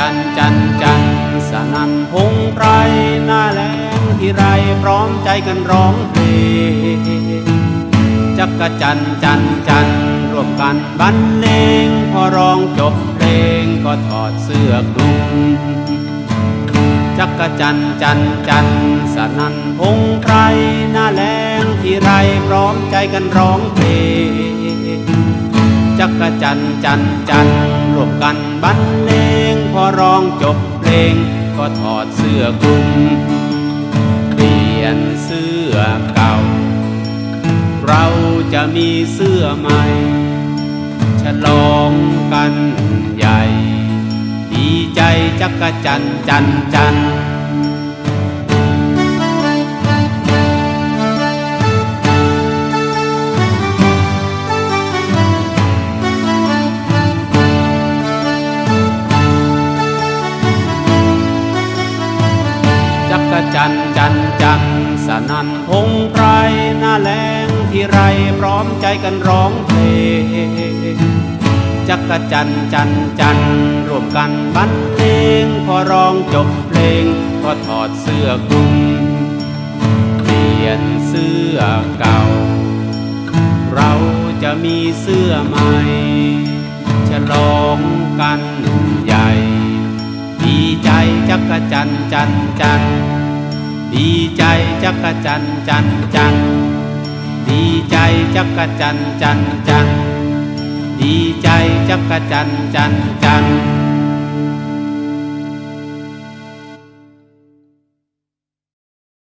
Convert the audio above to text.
จันจันจันสนั่นพงไพรหน้าแล้งที่ไรพร้อมใจกันร้องเพลงจักจันจันจันร่วมกันบรรเลงพอร้องจบเพลงก็ถอดเสื้อคลุมจักจันจันจันสนั่นพงไพรหน้าแล้งที่ไรพร้อมใจกันร้องเพลงจักจันจันจันร่วมกันบรรเลงพอร้องจบเพลงก็ถอดเสื้อคลุมเปลี่ยนเสื้อเก่าเราจะมีเสื้อใหม่ฉลองกันใหญ่ดีใจจักจันจันจันจักจันจันจันสนั่นพงไพรหน้าแล้งที่ไรพร้อมใจกันร้องเพลงจักจันจันจันร่วมกันบรรเลงพอร้องจบเพลงก็ถอดเสื้อคลุมเปลี่ยนเสื้อเก่าเราจะมีเสื้อใหม่ฉลองกันใหญ่ดีใจจักจันจันจันดีใจจักจันจันจันดีใจจักจันจันจันดีใจจักจันจันจัน